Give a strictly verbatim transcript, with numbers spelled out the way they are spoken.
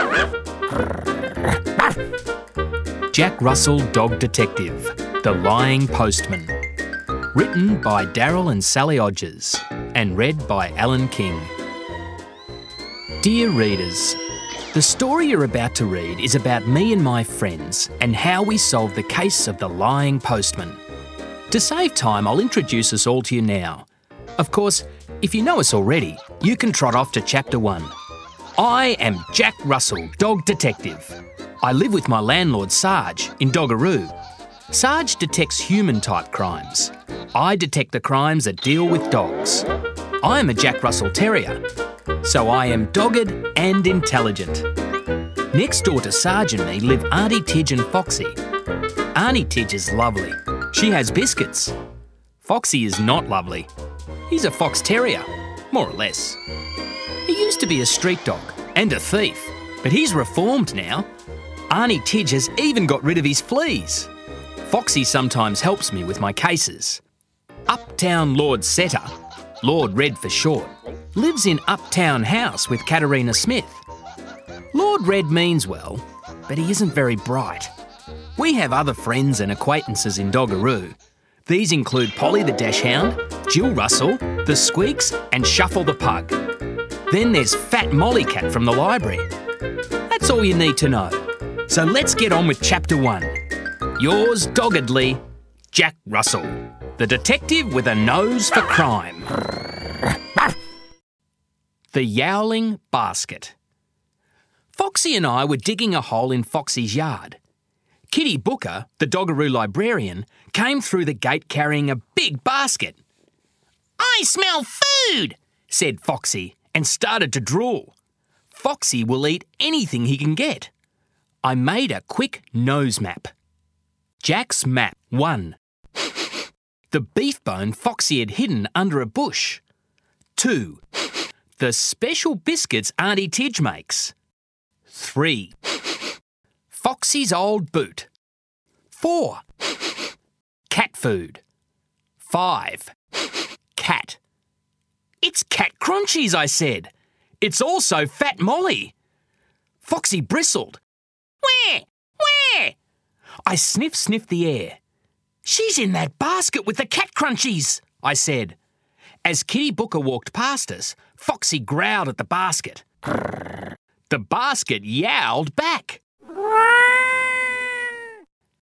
Jack Russell Dog Detective, The Lying Postman. Written by Daryl and Sally Odgers and read by Alan King. Dear readers, the story you're about to read is about me and my friends and how we solved the case of the lying postman. To save time, I'll introduce us all to you now. Of course, if you know us already, you can trot off to chapter one. I am Jack Russell, Dog Detective. I live with my landlord Sarge in Doggeroo. Sarge detects human-type crimes. I detect the crimes that deal with dogs. I am a Jack Russell Terrier, so I am dogged and intelligent. Next door to Sarge and me live Auntie Tidge and Foxy. Auntie Tidge is lovely. She has biscuits. Foxy is not lovely. He's a fox terrier, more or less. He used to be a street dog and a thief, but he's reformed now. Auntie Tidge has even got rid of his fleas. Foxy sometimes helps me with my cases. Uptown Lord Setter, Lord Red for short, lives in Uptown House with Katerina Smith. Lord Red means well, but he isn't very bright. We have other friends and acquaintances in Doggeroo. These include Polly the Dashhound, Jill Russell, the Squeaks and Shuffle the Pug. Then there's Fat Molly Cat from the library. That's all you need to know. So let's get on with chapter one. Yours doggedly, Jack Russell, the detective with a nose for crime. The Yowling Basket. Foxy and I were digging a hole in Foxy's yard. Kitty Booker, the Doggeroo librarian, came through the gate carrying a big basket. "I smell food," said Foxy, and started to drool. Foxy will eat anything he can get. I made a quick nose map. Jack's map one. The beef bone Foxy had hidden under a bush. Two. The special biscuits Auntie Tidge makes. Three. Foxy's old boot. Four. Cat food. Five. Cat. "It's cat crunchies," I said. "It's also Fat Molly." Foxy bristled. "Where? Where?" I sniff-sniffed the air. "She's in that basket with the cat crunchies," I said. As Kitty Booker walked past us, Foxy growled at the basket. The basket yowled back.